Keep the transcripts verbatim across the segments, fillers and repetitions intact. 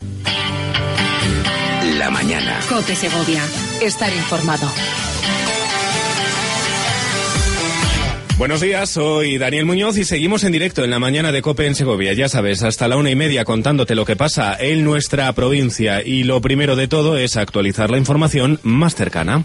La mañana. COPE Segovia. Estar informado. Buenos días, soy Daniel Muñoz y seguimos en directo en la mañana de COPE en Segovia. Ya sabes, hasta la una y media contándote lo que pasa en nuestra provincia. Y lo primero de todo es actualizar la información más cercana.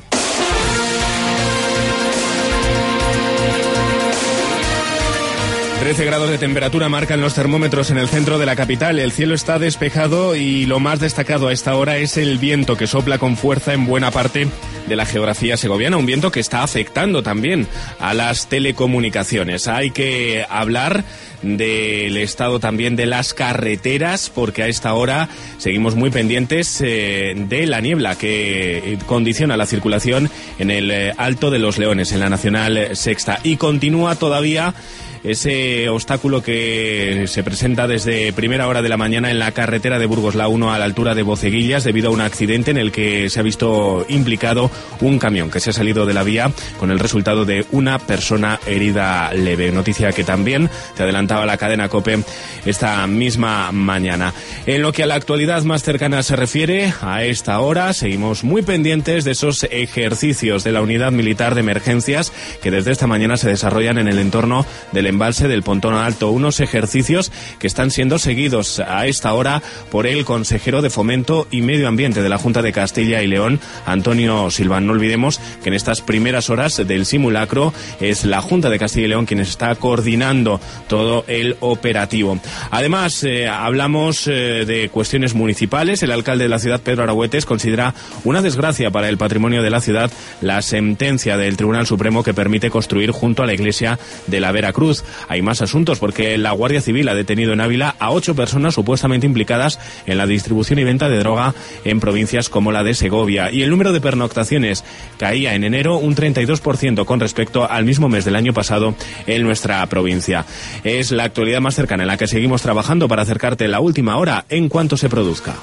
trece grados de temperatura marcan los termómetros en el centro de la capital. El cielo está despejado y lo más destacado a esta hora es el viento que sopla con fuerza en buena parte de la geografía segoviana. Un viento que está afectando también a las telecomunicaciones. Hay que hablar del estado también de las carreteras, porque a esta hora seguimos muy pendientes eh, de la niebla que condiciona la circulación en el eh, Alto de los Leones, en la Nacional Sexta. Y continúa todavía ese obstáculo que se presenta desde primera hora de la mañana en la carretera de Burgos la uno a la altura de Boceguillas, debido a un accidente en el que se ha visto implicado un camión que se ha salido de la vía, con el resultado de una persona herida leve. Noticia que también te adelantaba la cadena COPE esta misma mañana. En lo que a la actualidad más cercana se refiere, a esta hora seguimos muy pendientes de esos ejercicios de la Unidad Militar de Emergencias que desde esta mañana se desarrollan en el entorno del embalse del Pontón Alto, unos ejercicios que están siendo seguidos a esta hora por el consejero de Fomento y Medio Ambiente de la Junta de Castilla y León, Antonio Silván. No olvidemos que en estas primeras horas del simulacro es la Junta de Castilla y León quien está coordinando todo el operativo. Además, eh, hablamos eh, de cuestiones municipales. El alcalde de la ciudad, Pedro Aragüetes, considera una desgracia para el patrimonio de la ciudad la sentencia del Tribunal Supremo que permite construir junto a la iglesia de la Veracruz. Hay más asuntos, porque la Guardia Civil ha detenido en Ávila a ocho personas supuestamente implicadas en la distribución y venta de droga en provincias como la de Segovia. Y el número de pernoctaciones caía en enero un treinta y dos por ciento con respecto al mismo mes del año pasado en nuestra provincia. Es la actualidad más cercana en la que seguimos trabajando para acercarte la última hora en cuanto se produzca.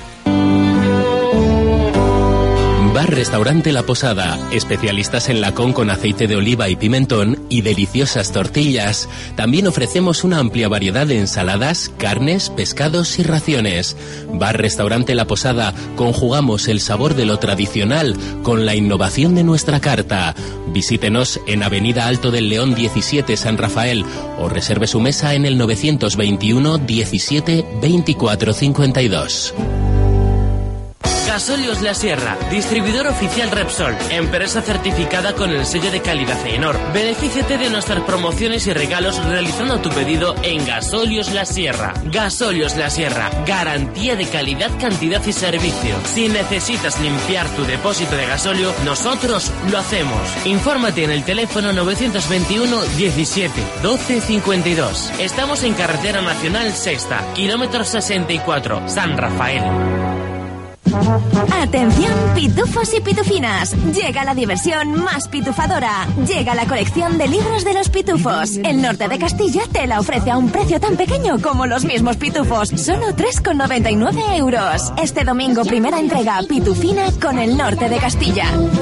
Bar Restaurante La Posada, especialistas en lacón con aceite de oliva y pimentón y deliciosas tortillas. También ofrecemos una amplia variedad de ensaladas, carnes, pescados y raciones. Bar Restaurante La Posada, conjugamos el sabor de lo tradicional con la innovación de nuestra carta. Visítenos en Avenida Alto del León diecisiete, San Rafael, o reserve su mesa en el novecientos veintiuno diecisiete veinticuatro cincuenta y dos. Gasóleos La Sierra, distribuidor oficial Repsol, empresa certificada con el sello de calidad Aenor. Benefíciate de nuestras promociones y regalos realizando tu pedido en Gasóleos La Sierra. Gasóleos La Sierra, garantía de calidad, cantidad y servicio. Si necesitas limpiar tu depósito de gasóleo, nosotros lo hacemos. Infórmate en el teléfono novecientos veintiuno diecisiete doce cincuenta y dos. Estamos en Carretera Nacional Sexta, kilómetro sesenta y cuatro, San Rafael. Atención, pitufos y pitufinas. Llega la diversión más pitufadora. Llega la colección de libros de los pitufos. El Norte de Castilla te la ofrece a un precio tan pequeño como los mismos pitufos. Solo tres con noventa y nueve euros. Este domingo, primera entrega pitufina con el Norte de Castilla.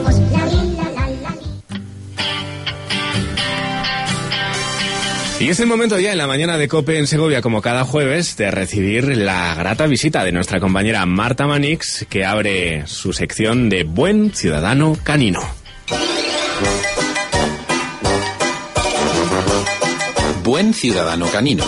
Y es el momento ya en la mañana de COPE en Segovia, como cada jueves, de recibir la grata visita de nuestra compañera Marta Manix, que abre su sección de Buen Ciudadano Canino. Buen Ciudadano Canino.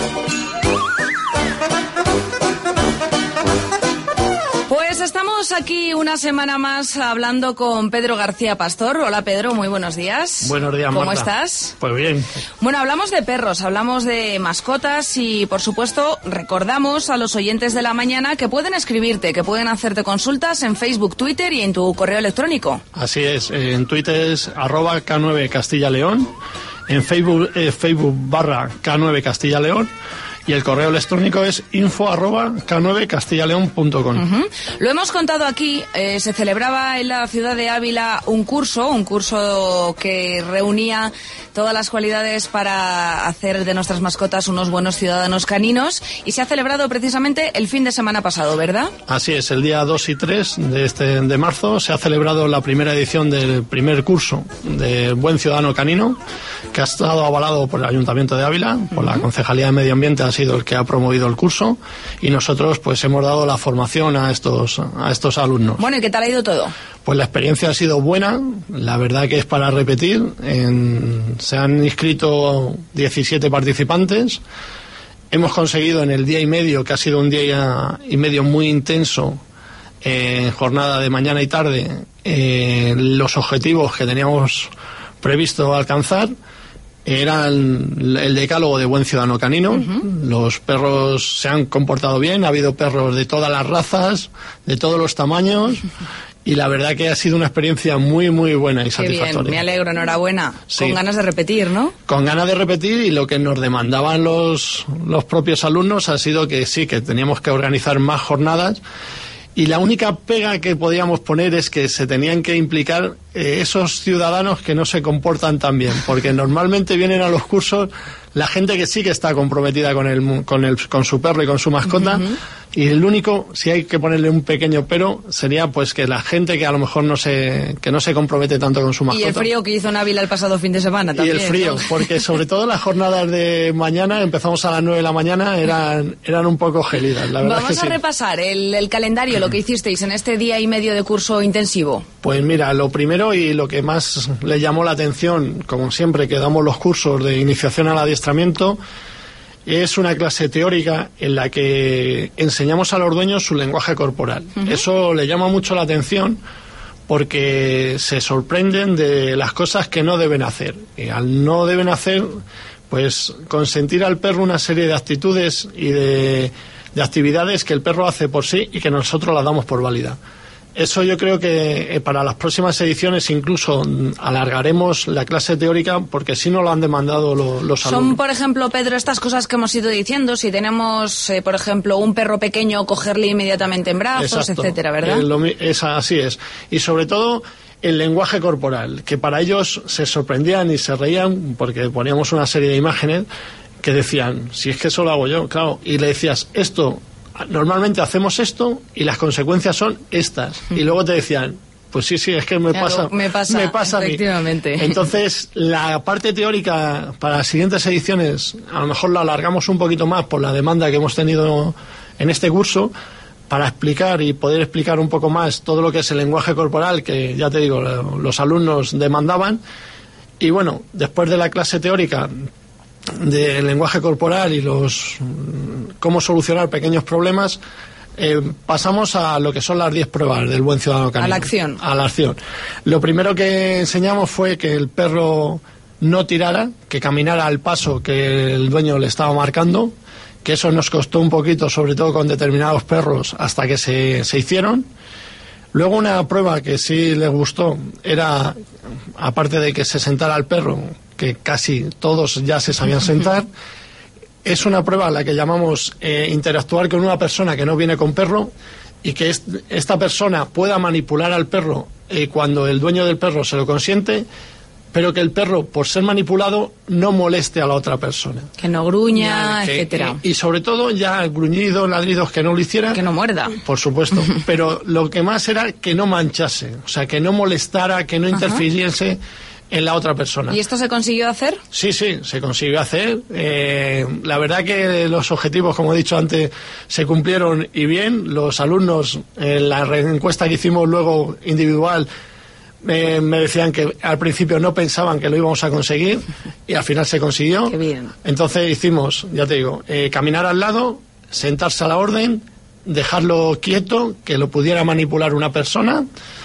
Estamos aquí una semana más hablando con Pedro García Pastor. Hola Pedro, muy buenos días. Buenos días, ¿Cómo Marta? estás? Pues bien. Bueno, hablamos de perros, hablamos de mascotas y, por supuesto, recordamos a los oyentes de la mañana que pueden escribirte, que pueden hacerte consultas en Facebook, Twitter y en tu correo electrónico. Así es, en Twitter es arroba K nueve Castilla León, en Facebook, eh, Facebook barra K nueve Castilla León. Y el correo electrónico es info arroba K nueve castillaleón punto com. Uh-huh. Lo hemos contado aquí, eh, se celebraba en la ciudad de Ávila un curso, un curso que reunía todas las cualidades para hacer de nuestras mascotas unos buenos ciudadanos caninos, y se ha celebrado precisamente el fin de semana pasado, ¿verdad? Así es, el día dos y tres de, este, de marzo se ha celebrado la primera edición del primer curso de Buen Ciudadano Canino, que ha estado avalado por el Ayuntamiento de Ávila, por uh-huh. la Concejalía de Medio Ambiente, así sido el que ha promovido el curso, y nosotros pues hemos dado la formación a estos, a estos alumnos. Bueno, ¿y qué tal ha ido todo? Pues la experiencia ha sido buena, la verdad que es para repetir. En, se han inscrito diecisiete participantes. Hemos conseguido en el día y medio, que ha sido un día y medio muy intenso, eh, jornada de mañana y tarde, eh, los objetivos que teníamos previsto alcanzar. Era el, el decálogo de buen ciudadano canino. Uh-huh. Los perros se han comportado bien, ha habido perros de todas las razas, de todos los tamaños, y la verdad que ha sido una experiencia muy, muy buena y satisfactoria. Qué bien, me alegro, enhorabuena. Sí. Con ganas de repetir, ¿no? Con ganas de repetir, y lo que nos demandaban los, los propios alumnos ha sido que sí, que teníamos que organizar más jornadas. Y la única pega que podíamos poner es que se tenían que implicar eh, esos ciudadanos que no se comportan tan bien, porque normalmente vienen a los cursos la gente que sí que está comprometida con el con el con su perro y con su mascota. Uh-huh. Y el único, si hay que ponerle un pequeño pero, sería pues que la gente que a lo mejor no se que no se compromete tanto con su mascota. Y el frío que hizo en Ávila el pasado fin de semana también. Y el frío, ¿no? Porque sobre todo las jornadas de mañana, empezamos a las nueve de la mañana, eran eran un poco gélidas, la verdad. Vamos es que a sí. repasar el, el calendario, lo que hicisteis en este día y medio de curso intensivo. Pues mira, lo primero y lo que más le llamó la atención, como siempre que damos los cursos de iniciación al adiestramiento, es una clase teórica en la que enseñamos a los dueños su lenguaje corporal. Uh-huh. Eso le llama mucho la atención porque se sorprenden de las cosas que no deben hacer. Y al no deben hacer, pues consentir al perro una serie de actitudes y de, de actividades que el perro hace por sí y que nosotros las damos por válida. Eso yo creo que eh, para las próximas ediciones incluso alargaremos la clase teórica, porque sí nos lo han demandado lo, los alumnos. Son, por ejemplo, Pedro, estas cosas que hemos ido diciendo, si tenemos, eh, por ejemplo, un perro pequeño, cogerle inmediatamente en brazos, Exacto. etcétera, ¿verdad? Eh, lo, es, así es. Y sobre todo el lenguaje corporal, que para ellos se sorprendían y se reían porque poníamos una serie de imágenes que decían, si es que eso lo hago yo, claro, y le decías, esto... Normalmente hacemos esto y las consecuencias son estas. Y luego te decían, pues sí, sí, es que me claro, pasa, me pasa, me pasa efectivamente. A mí. Entonces, la parte teórica para las siguientes ediciones, a lo mejor la alargamos un poquito más por la demanda que hemos tenido en este curso, para explicar y poder explicar un poco más todo lo que es el lenguaje corporal, que ya te digo, los alumnos demandaban. Y bueno, después de la clase teórica del lenguaje corporal y los cómo solucionar pequeños problemas, eh, pasamos a lo que son las diez pruebas del buen ciudadano canino. A la acción. A la acción. Lo primero que enseñamos fue que el perro no tirara, que caminara al paso que el dueño le estaba marcando, que eso nos costó un poquito, sobre todo con determinados perros, hasta que se, se hicieron. Luego una prueba que sí les gustó era, aparte de que se sentara el perro, que casi todos ya se sabían sentar, es una prueba a la que llamamos eh, interactuar con una persona que no viene con perro, y que es, esta persona pueda manipular al perro eh, cuando el dueño del perro se lo consiente, pero que el perro, por ser manipulado, no moleste a la otra persona. Que no gruña, que, etcétera. Y, y sobre todo ya gruñidos, ladridos, que no lo hiciera. Que no muerda. Por supuesto. Pero lo que más era que no manchase, o sea, que no molestara, que no interfiriese Ajá. en la otra persona. ¿Y esto se consiguió hacer? Sí, sí, se consiguió hacer. Eh, la verdad que los objetivos, como he dicho antes, se cumplieron y bien. Los alumnos, en la encuesta que hicimos luego individual, eh, me decían que al principio no pensaban que lo íbamos a conseguir y al final se consiguió. Qué bien. Entonces hicimos, ya te digo, eh, caminar al lado, sentarse a la orden, dejarlo quieto, que lo pudiera manipular una persona.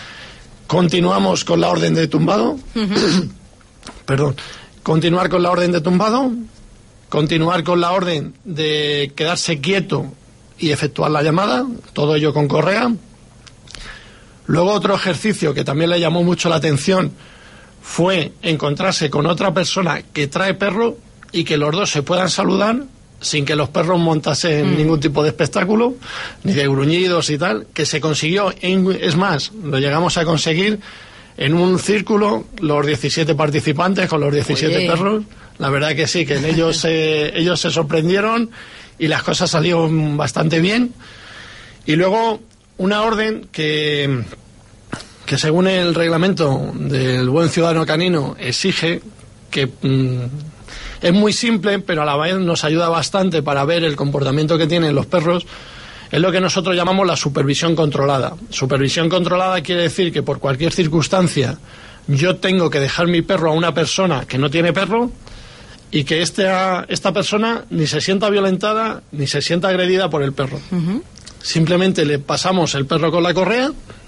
Continuamos con la orden de tumbado. Uh-huh. Perdón. Continuar con la orden de tumbado. Continuar con la orden de quedarse quieto y efectuar la llamada. Todo ello con correa. Luego otro ejercicio que también le llamó mucho la atención fue encontrarse con otra persona que trae perro y que los dos se puedan saludar sin que los perros montasen mm. ningún tipo de espectáculo, ni de gruñidos y tal, que se consiguió, en, es más, lo llegamos a conseguir en un círculo, los diecisiete participantes con los diecisiete Oye. perros. La verdad que sí, que en ellos, eh, ellos se sorprendieron y las cosas salieron bastante bien. Y luego una orden que, que según el reglamento del buen ciudadano canino exige que... Mmm, Es muy simple, pero a la vez nos ayuda bastante para ver el comportamiento que tienen los perros. Es lo que nosotros llamamos la supervisión controlada. Supervisión controlada quiere decir que por cualquier circunstancia yo tengo que dejar mi perro a una persona que no tiene perro y que esta, esta persona ni se sienta violentada ni se sienta agredida por el perro. Uh-huh. Simplemente le pasamos el perro con la correa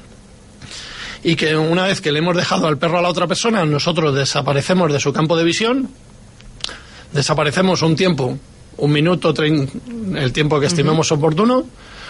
y que una vez que le hemos dejado al perro a la otra persona, nosotros desaparecemos de su campo de visión, desaparecemos un tiempo, un minuto, trein, el tiempo que estimemos uh-huh. oportuno,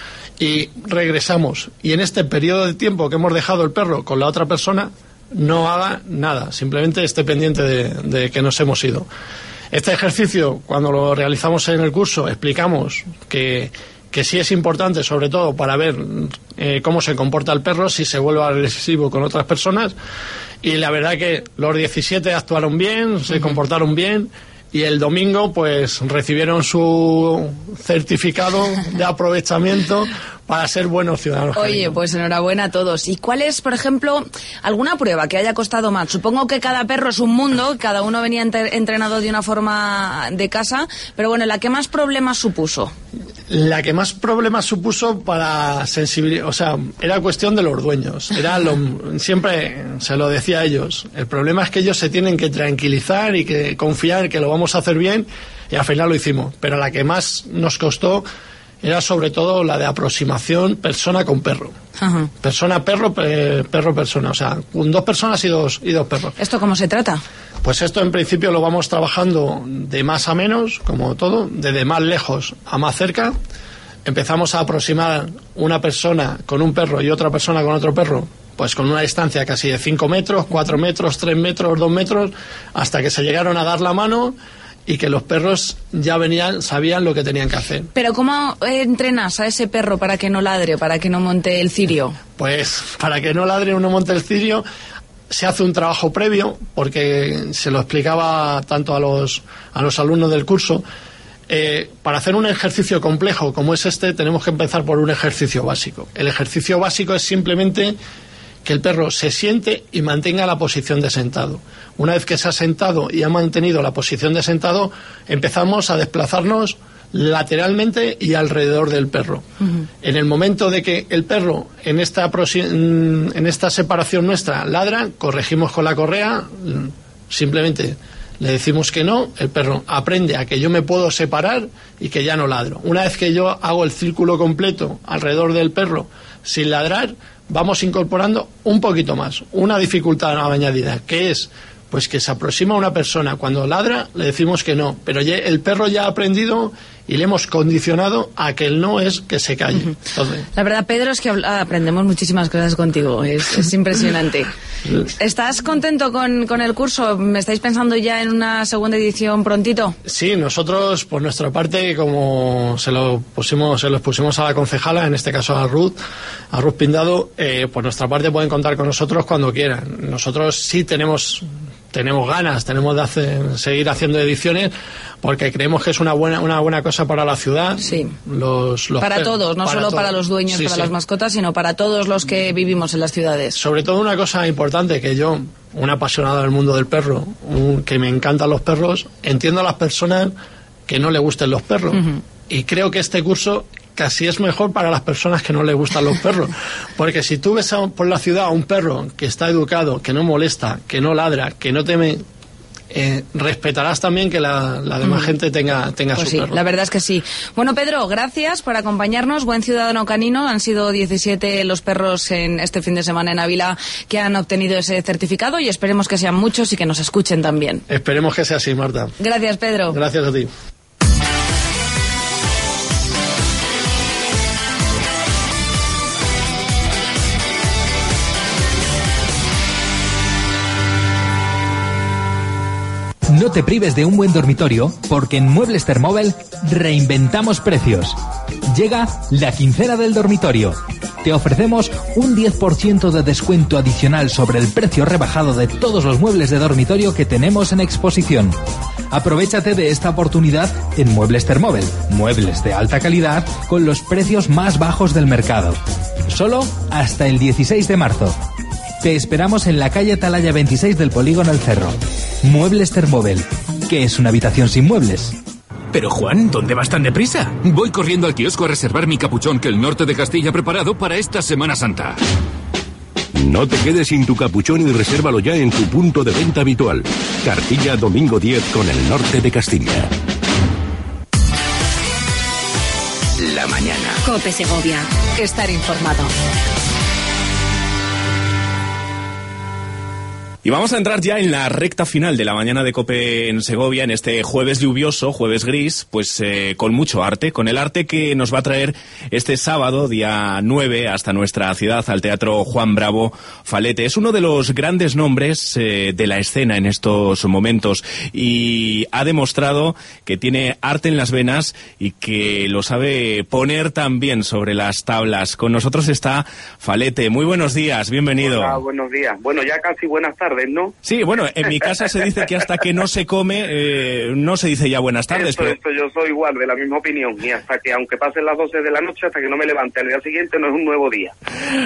y regresamos. Y en este periodo de tiempo que hemos dejado el perro con la otra persona, no haga nada, simplemente esté pendiente de, de que nos hemos ido. Este ejercicio, cuando lo realizamos en el curso, explicamos que, que sí es importante, sobre todo para ver eh, cómo se comporta el perro, si se vuelve agresivo con otras personas, y la verdad que los diecisiete actuaron bien, se uh-huh. comportaron bien, y el domingo pues recibieron su certificado de aprovechamiento para ser buenos ciudadanos. Oye, caninos. Pues enhorabuena a todos. ¿Y cuál es, por ejemplo, alguna prueba que haya costado más? Supongo que cada perro es un mundo, cada uno venía ent- entrenado de una forma de casa, pero bueno, ¿la que más problemas supuso? La que más problemas supuso para sensibilizar, o sea, era cuestión de los dueños. Era lo, siempre se lo decía a ellos. El problema es que ellos se tienen que tranquilizar y que confiar que lo vamos a hacer bien, y al final lo hicimos. Pero la que más nos costó era sobre todo la de aproximación persona con perro. Ajá. Persona, perro, pe, perro, persona. O sea, con dos personas y dos, y dos perros. ¿Esto cómo se trata? Pues esto en principio lo vamos trabajando de más a menos, como todo, de más lejos a más cerca. Empezamos a aproximar una persona con un perro y otra persona con otro perro, pues con una distancia casi de cinco metros, cuatro metros, tres metros, dos metros, hasta que se llegaron a dar la mano y que los perros ya venían, sabían lo que tenían que hacer. Pero ¿cómo entrenas a ese perro para que no ladre, para que no monte el cirio? Pues para que no ladre o no monte el cirio se hace un trabajo previo, porque se lo explicaba tanto a los, a los alumnos del curso. Eh, para hacer un ejercicio complejo como es este, tenemos que empezar por un ejercicio básico. El ejercicio básico es simplemente que el perro se siente y mantenga la posición de sentado. Una vez que se ha sentado y ha mantenido la posición de sentado, empezamos a desplazarnos lateralmente y alrededor del perro. Uh-huh. En el momento de que el perro en esta, en esta separación nuestra ladra, corregimos con la correa, simplemente le decimos que no, el perro aprende a que yo me puedo separar y que ya no ladro. Una vez que yo hago el círculo completo alrededor del perro sin ladrar, vamos incorporando un poquito más, una dificultad añadida, que es pues que se aproxima a una persona, cuando ladra le decimos que no, pero ya, el perro ya ha aprendido y le hemos condicionado a que el no es que se calle. Uh-huh. Entonces, la verdad, Pedro, es que habla, aprendemos muchísimas cosas contigo, es, es impresionante. ¿Estás contento con, con el curso? ¿Me estáis pensando ya en una segunda edición prontito? Sí, nosotros por nuestra parte, como se lo pusimos, se los pusimos a la concejala, en este caso a Ruth, a Ruth Pindado, eh, por nuestra parte pueden contar con nosotros cuando quieran. Nosotros sí tenemos tenemos ganas, tenemos de hacer, seguir haciendo ediciones, porque creemos que es una buena una buena cosa para la ciudad. Sí. Los, los para per- todos, no para solo todo. para los dueños, sí, para sí. las mascotas, sino para todos los que vivimos en las ciudades. Sobre todo una cosa importante, que yo, un apasionado del mundo del perro, un, que me encantan los perros, entiendo a las personas que no le gusten los perros. Uh-huh. Y creo que este curso casi es mejor para las personas que no les gustan los perros, porque si tú ves a, por la ciudad a un perro que está educado, que no molesta, que no ladra, que no teme, eh, respetarás también que la, la demás mm. gente tenga, tenga pues su sí, perro. La verdad es que sí. Bueno, Pedro, gracias por acompañarnos. Buen ciudadano canino. Han sido diecisiete los perros en este fin de semana en Ávila que han obtenido ese certificado, y esperemos que sean muchos y que nos escuchen también. Esperemos que sea así, Marta. Gracias, Pedro. Gracias a ti. No te prives de un buen dormitorio, porque en Muebles Thermobel reinventamos precios. Llega la quincena del dormitorio. Te ofrecemos un diez por ciento de descuento adicional sobre el precio rebajado de todos los muebles de dormitorio que tenemos en exposición. Aprovéchate de esta oportunidad en Muebles Thermobel, muebles de alta calidad con los precios más bajos del mercado. Solo hasta el dieciséis de marzo. Te esperamos en la calle Atalaya veintiséis del Polígono El Cerro. Muebles Thermobel. ¿qué es una habitación sin muebles? Pero Juan, ¿dónde vas tan deprisa? Voy corriendo al kiosco a reservar mi capuchón que el norte de Castilla ha preparado para esta Semana Santa. No te quedes sin tu capuchón y resérvalo ya en tu punto de venta habitual. Cartilla domingo diez con el norte de Castilla. La mañana. COPE Segovia. Estar informado. Y vamos a entrar ya en la recta final de la mañana de COPE en Segovia, en este jueves lluvioso, jueves gris, pues eh, con mucho arte, con el arte que nos va a traer este sábado, día nueve, hasta nuestra ciudad, al Teatro Juan Bravo Falete. Es uno de los grandes nombres eh, de la escena en estos momentos y ha demostrado que tiene arte en las venas y que lo sabe poner también sobre las tablas. Con nosotros está Falete. Muy buenos días, bienvenido. Hola, buenos días. Bueno, ya casi buenas tardes, ¿no? Sí, bueno, en mi casa se dice que hasta que no se come, eh, no se dice ya buenas tardes. Esto, pero... esto yo soy igual, de la misma opinión. Y hasta que, aunque pasen las doce de la noche, hasta que no me levante al día siguiente, no es un nuevo día.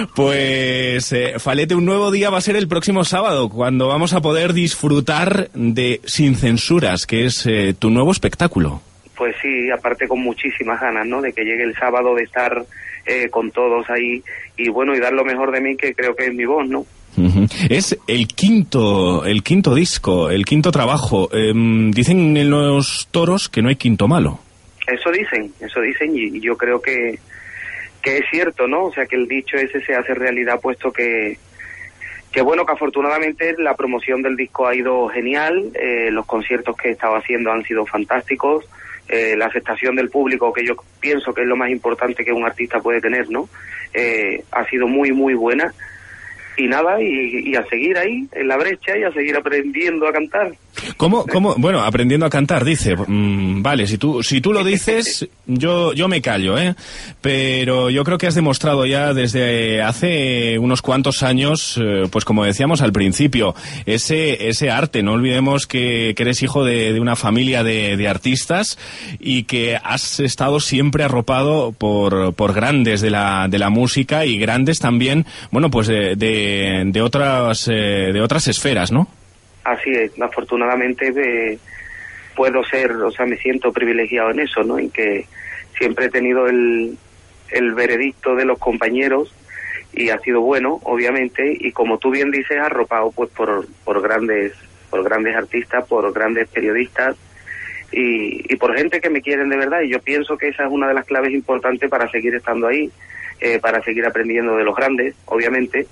Pues, eh, Falete, un nuevo día va a ser el próximo sábado, cuando vamos a poder disfrutar de Sin Censuras, que es eh, tu nuevo espectáculo. Pues sí, aparte con muchísimas ganas, ¿no? De que llegue el sábado, de estar eh, con todos ahí y, bueno, y dar lo mejor de mí, que creo que es mi voz, ¿no? Uh-huh. Es el quinto, el quinto disco, el quinto trabajo. Eh, dicen en Los Toros que no hay quinto malo. Eso dicen, eso dicen, y yo creo que, que es cierto, ¿no? O sea, que el dicho ese se hace realidad, puesto que, que bueno, que afortunadamente la promoción del disco ha ido genial, eh, los conciertos que he estado haciendo han sido fantásticos, eh, la aceptación del público, que yo pienso que es lo más importante que un artista puede tener, ¿no? Eh, ha sido muy, muy buena. Y nada, y, y a seguir ahí, en la brecha, y a seguir aprendiendo a cantar. ¿Cómo, cómo? Bueno, aprendiendo a cantar, dice. Mm, vale, si tú, si tú lo dices, yo, yo me callo, ¿eh? Pero yo creo que has demostrado ya desde hace unos cuantos años, eh, pues como decíamos al principio, ese, ese arte. No olvidemos que, que eres hijo de, de una familia de, de artistas y que has estado siempre arropado por, por grandes de la, de la música y grandes también, bueno, pues de, de de otras eh, de otras esferas, ¿no? Así es, afortunadamente eh, puedo ser, o sea, me siento privilegiado en eso, ¿no? En que siempre he tenido el, el veredicto de los compañeros y ha sido bueno, obviamente, y como tú bien dices, arropado pues por por grandes por grandes artistas, por grandes periodistas y, y por gente que me quieren de verdad, y yo pienso que esa es una de las claves importantes para seguir estando ahí, eh, para seguir aprendiendo de los grandes, obviamente.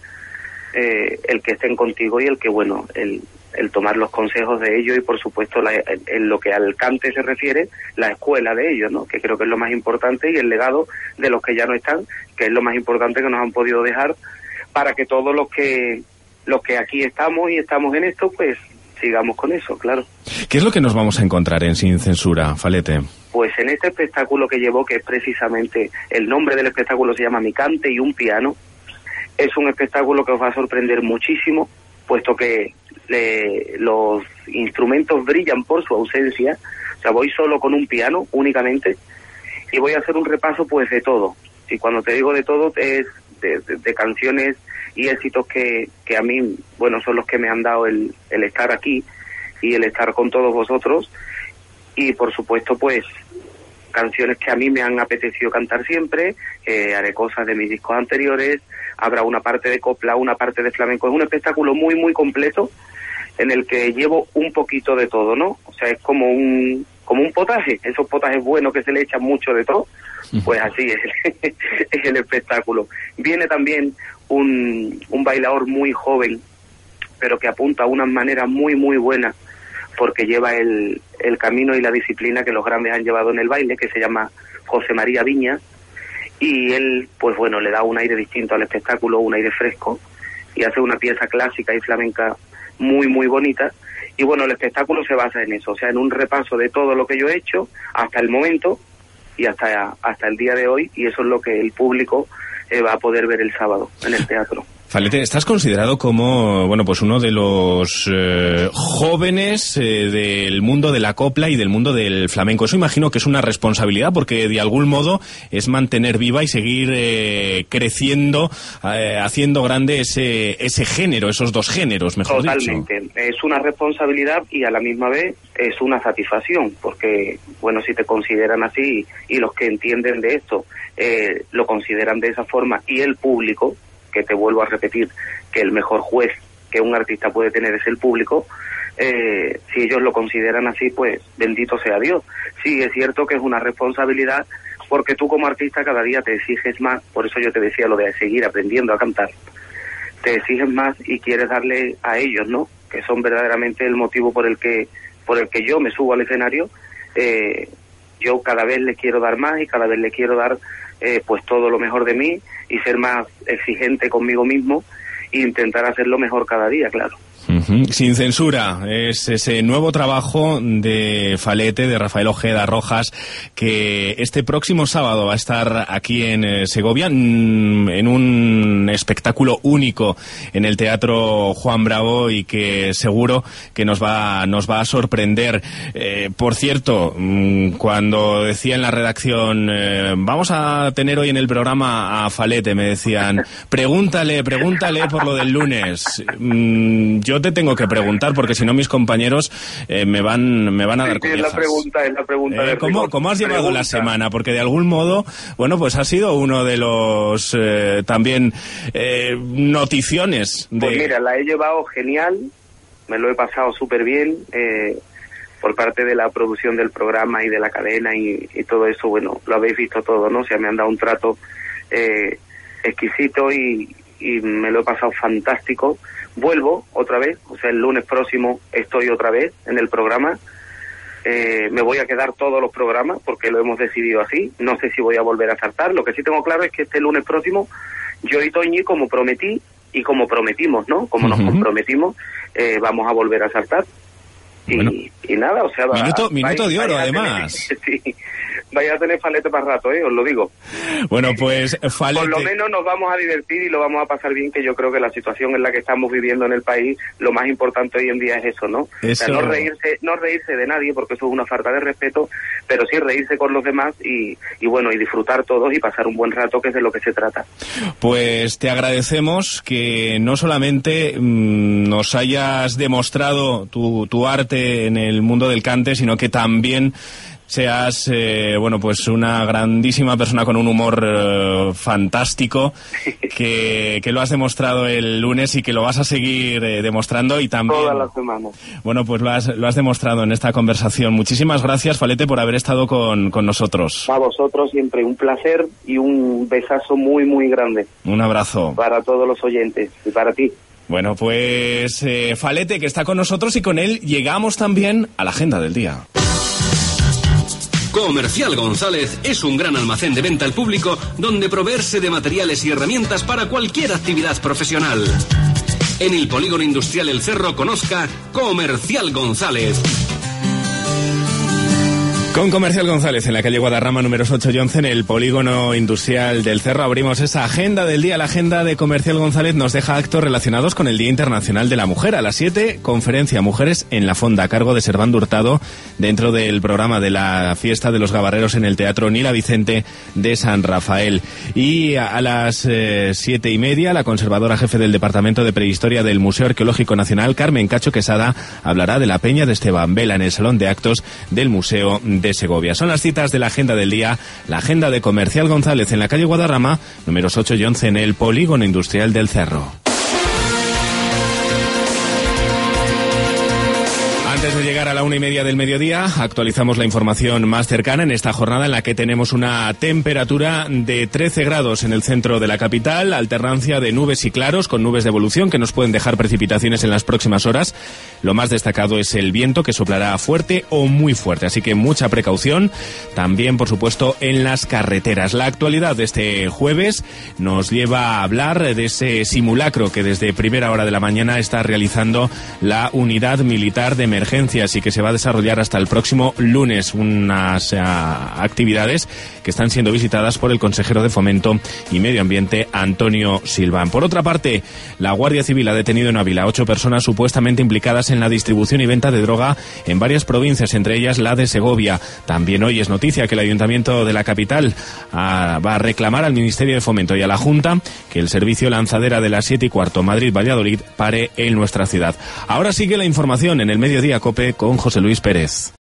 Eh, el que estén contigo y el que, bueno, el, el tomar los consejos de ellos y, por supuesto, la, en, en lo que al cante se refiere, la escuela de ellos, ¿no? Que creo que es lo más importante, y el legado de los que ya no están, que es lo más importante que nos han podido dejar, para que todos los que los que aquí estamos y estamos en esto, pues sigamos con eso, claro. ¿Qué es lo que nos vamos a encontrar en Sin Censura, Falete? Pues en este espectáculo que llevo, que es precisamente, el nombre del espectáculo se llama Mi Cante y un Piano. Es un espectáculo que os va a sorprender muchísimo, puesto que le, los instrumentos brillan por su ausencia. O sea, voy solo con un piano, únicamente, y voy a hacer un repaso, pues, de todo. Y cuando te digo de todo, es de, de, de canciones y éxitos que, que a mí, bueno, son los que me han dado el, el estar aquí y el estar con todos vosotros. Y, por supuesto, pues, canciones que a mí me han apetecido cantar siempre, eh, haré cosas de mis discos anteriores, habrá una parte de copla, una parte de flamenco. Es un espectáculo muy, muy completo en el que llevo un poquito de todo, ¿no? O sea, es como un como un potaje, esos potajes buenos que se le echan mucho de todo, pues así es, es el espectáculo. Viene también un, un bailador muy joven, pero que apunta a unas maneras muy, muy buenas, porque lleva el, el camino y la disciplina que los grandes han llevado en el baile, que se llama José María Viña, y él, pues bueno, le da un aire distinto al espectáculo, un aire fresco, y hace una pieza clásica y flamenca muy, muy bonita. Y bueno, el espectáculo se basa en eso, o sea, en un repaso de todo lo que yo he hecho hasta el momento y hasta, hasta el día de hoy, y eso es lo que el público eh, va a poder ver el sábado en el teatro. Falete, estás considerado como, bueno, pues uno de los eh, jóvenes eh, del mundo de la copla y del mundo del flamenco. Eso imagino que es una responsabilidad, porque de algún modo es mantener viva y seguir eh, creciendo, eh, haciendo grande ese ese género, esos dos géneros, mejor dicho. Totalmente. Es una responsabilidad y a la misma vez es una satisfacción, porque, bueno, si te consideran así y los que entienden de esto eh, lo consideran de esa forma, y el público, que te vuelvo a repetir que el mejor juez que un artista puede tener es el público, eh, si ellos lo consideran así, pues bendito sea Dios. Sí, es cierto que es una responsabilidad, porque tú como artista cada día te exiges más, por eso yo te decía lo de seguir aprendiendo a cantar, te exiges más y quieres darle a ellos, ¿no?, que son verdaderamente el motivo por el que por el que yo me subo al escenario. eh, yo cada vez les quiero dar más y cada vez les quiero dar eh, pues todo lo mejor de mí, y ser más exigente conmigo mismo e intentar hacerlo mejor cada día, claro. Uh-huh. Sin censura, es ese nuevo trabajo de Falete, de Rafael Ojeda Rojas, que este próximo sábado va a estar aquí en eh, Segovia, en un espectáculo único en el Teatro Juan Bravo, y que seguro que nos va nos va a sorprender. Eh, por cierto, cuando decía en la redacción, eh, vamos a tener hoy en el programa a Falete, me decían, pregúntale, pregúntale por lo del lunes. Mm, yo te tengo que preguntar, porque si no mis compañeros eh, me van me van a dar collejas. Es la pregunta, es la pregunta. Eh, ¿cómo, ¿Cómo has llevado pregunta. la semana? Porque de algún modo, bueno, pues ha sido uno de los eh, también eh, noticiones. De... Pues mira, la he llevado genial, me lo he pasado súper bien, eh, por parte de la producción del programa y de la cadena y, y todo eso, bueno, lo habéis visto todo, ¿no? O sea, me han dado un trato eh, exquisito y, y me lo he pasado fantástico. Vuelvo otra vez, o sea, el lunes próximo estoy otra vez en el programa. Eh, me voy a quedar todos los programas porque lo hemos decidido así. No sé si voy a volver a saltar. Lo que sí tengo claro es que este lunes próximo yo y Toñi, como prometí y como prometimos, ¿no? Como uh-huh. nos comprometimos, eh, vamos a volver a saltar. Y, bueno, y nada, o sea... Va, minuto minuto vaya, de oro, además. Tener, sí, vaya a tener Falete para rato, ¿eh? Os lo digo. Bueno, pues Falete... Por lo menos nos vamos a divertir y lo vamos a pasar bien, que yo creo que la situación en la que estamos viviendo en el país, lo más importante hoy en día es eso, ¿no? Eso... O sea, no reírse, no reírse de nadie, porque eso es una falta de respeto, pero sí reírse con los demás y, y bueno, y disfrutar todos y pasar un buen rato, que es de lo que se trata. Pues te agradecemos que no solamente mmm, nos hayas demostrado tu, tu arte en el mundo del cante, sino que también seas, eh, bueno, pues una grandísima persona con un humor eh, fantástico, que, que lo has demostrado el lunes y que lo vas a seguir eh, demostrando, y también... Todas las semanas. Bueno, pues lo has, lo has demostrado en esta conversación. Muchísimas gracias, Falete, por haber estado con, con nosotros. A vosotros siempre un placer y un besazo muy, muy grande. Un abrazo. Para todos los oyentes y para ti. Bueno, pues eh, Falete, que está con nosotros, y con él llegamos también a la agenda del día. Comercial González es un gran almacén de venta al público donde proveerse de materiales y herramientas para cualquier actividad profesional. En el Polígono Industrial El Cerro conozca Comercial González. Con Comercial González, en la calle Guadarrama números ocho y once, en el Polígono Industrial del Cerro, abrimos esa agenda del día. La agenda de Comercial González nos deja actos relacionados con el Día Internacional de la Mujer. A las siete, conferencia Mujeres en la Fonda, a cargo de Servando Hurtado, dentro del programa de la Fiesta de los Gabarreros en el Teatro Nila Vicente de San Rafael. Y a, a las eh, siete y media, la conservadora jefe del Departamento de Prehistoria del Museo Arqueológico Nacional, Carmen Cacho Quesada, hablará de la Peña de Esteban Vela en el Salón de Actos del Museo de Segovia. Son las citas de la agenda del día, la agenda de Comercial González en la calle Guadarrama, números ocho y once, en el Polígono Industrial del Cerro. Antes de llegar a la una y media del mediodía, actualizamos la información más cercana en esta jornada, en la que tenemos una temperatura de trece grados en el centro de la capital, alternancia de nubes y claros, con nubes de evolución que nos pueden dejar precipitaciones en las próximas horas. Lo más destacado es el viento, que soplará fuerte o muy fuerte, así que mucha precaución. También, por supuesto, en las carreteras. La actualidad de este jueves nos lleva a hablar de ese simulacro que desde primera hora de la mañana está realizando la Unidad Militar de Emergencia emergencias y que se va a desarrollar hasta el próximo lunes. Unas uh, actividades que están siendo visitadas por el consejero de Fomento y Medio Ambiente, Antonio Silván. Por otra parte, la Guardia Civil ha detenido en Ávila ocho personas supuestamente implicadas en la distribución y venta de droga en varias provincias, entre ellas la de Segovia. También hoy es noticia que el Ayuntamiento de la capital uh, va a reclamar al Ministerio de Fomento y a la Junta que el servicio lanzadera de las siete y cuarto Madrid-Valladolid pare en nuestra ciudad. Ahora sigue la información en el Mediodía COPE con José Luis Pérez.